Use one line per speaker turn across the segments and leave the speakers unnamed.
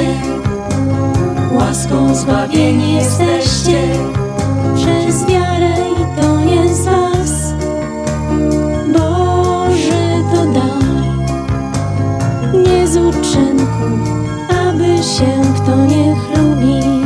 Łaską zbawieni jesteście przez wiarę i to nie z was. Boży to dar, nie z uczynków, aby się kto nie chlubił.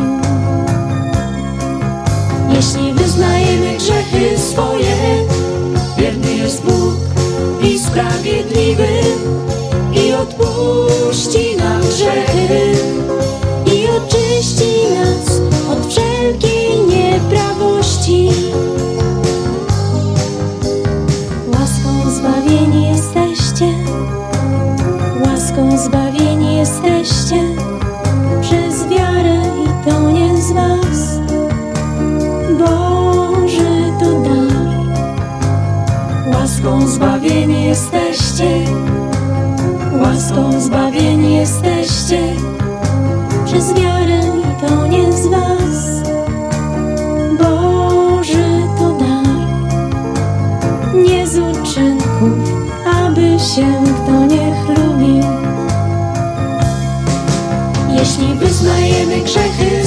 Jeśli wyznajemy grzechy swoje, wierny jest Bóg i sprawiedliwy i odpuści nam grzechy i oczyści nas od wszelkiej nieprawości. Łaską zbawieni jesteście, łaską zbawieni jesteście przez wiarę i to nie z was. Boży to dar, łaską zbawieni jesteście, łaską zbawieni jesteście przez wiarę i to nie z was. Boży to dar, nie z uczynków, aby się kto nie chlubił. Jeśli wyznajemy grzechy